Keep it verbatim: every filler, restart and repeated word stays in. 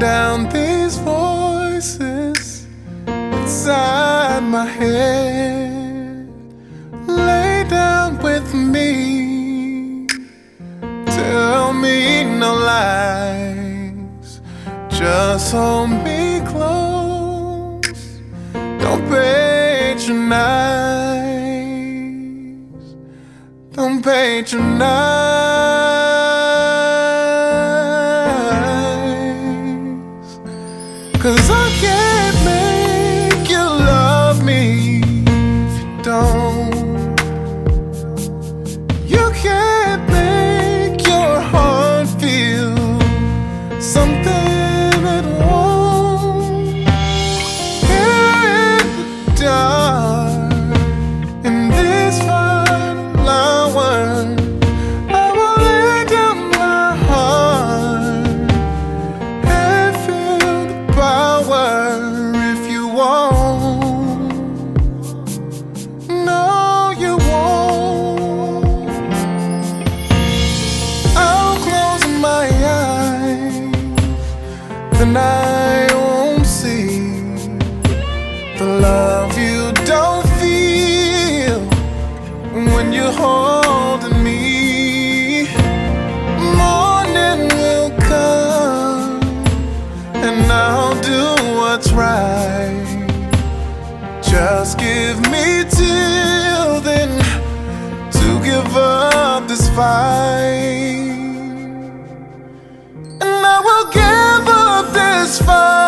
down these voices inside my head. Lay down with me, tell me no lies, just hold me close, don't patronize, don't patronize. 'Cause I can't make you love me if you don't. You can't make your heart feel something it won't. In the dark, in this final hour, I will lay down my heart and feel the power if you won't. No, you won't. I'll close my eyes, then I won't see the love you don't feel when you're holding me. Morning will come and I'll do what's right. Just give me till then to give up this fight, and I will give up this fight.